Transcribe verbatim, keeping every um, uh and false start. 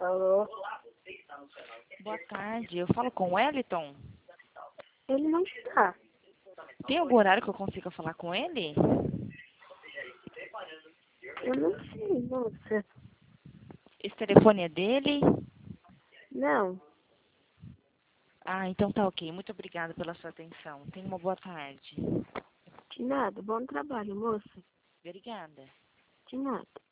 Alô? Boa tarde, eu falo com o Wellington. Ele não está. Tem algum horário que eu consiga falar com ele? Eu não sei, moça. Esse telefone é dele? Não. Ah, então tá ok. Muito obrigada pela sua atenção. Tenha uma boa tarde. De nada. Bom trabalho, moça. Obrigada. De nada.